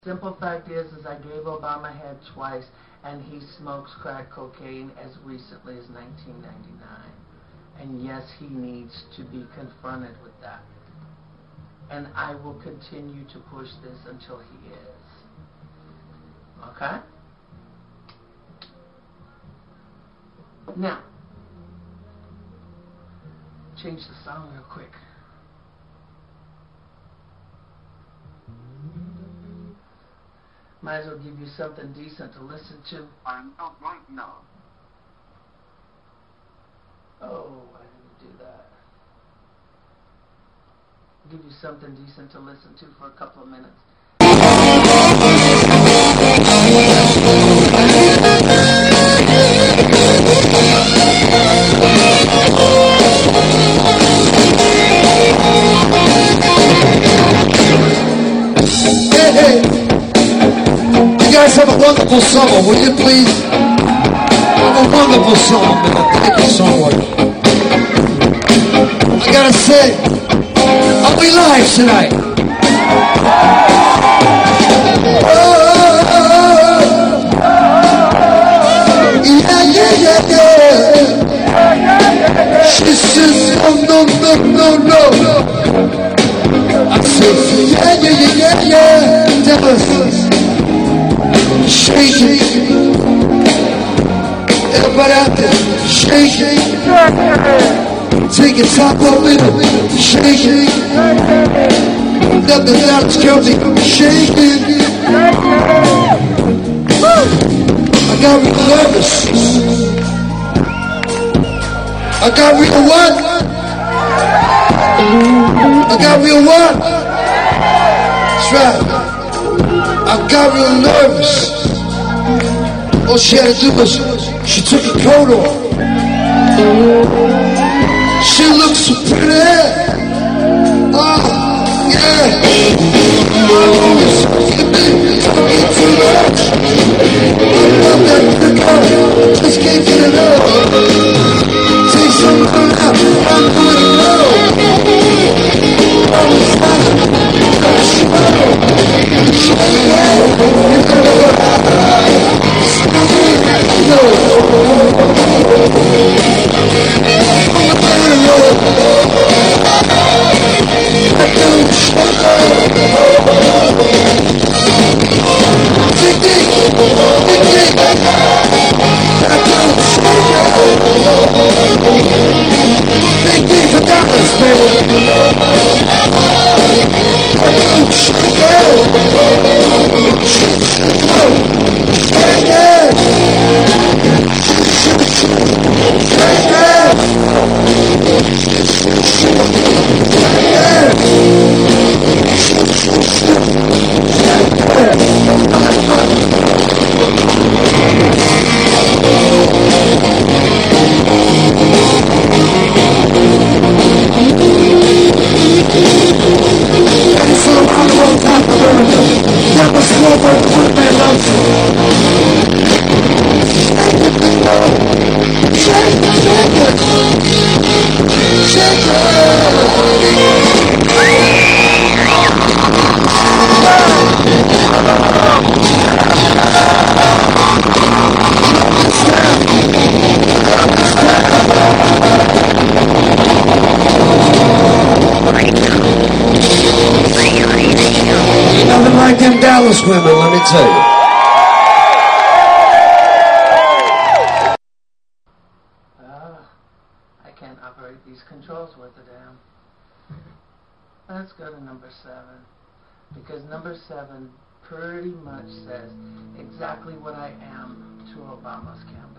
Simple fact is I gave Obama head twice, and he smokes crack cocaine as recently as 1999. And yes, he needs to be confronted with that. And I will continue to push this until he is. Okay? Now, change the song real quick. Might as well give you something decent to listen to. I'm out right now. Oh, I didn't do that. Give you something decent to listen to for a couple of minutes. You guys have a wonderful summer, will you please? Have a wonderful summer, man. Thank you so much. I gotta say, are we live tonight? Yeah. She says, no. I said, yeah. Tell us. Shake it. Everybody out there, shake it. Take your top off with it, shake it. Nothing out of county, shake it. I got real nervous. I got real what? I got real what? That's right. I got real nervous. All she had to do was, she took her coat off. She looked so pretty. Oh, yeah. Oh, too much. I love that pretty girl. Just can't get enough. Say something now, I'm going to know. Always Dallas women, let me tell you. I can't operate these controls worth a damn. Let's go to number 7. Because number 7 pretty much says exactly what I am to Obama's campaign.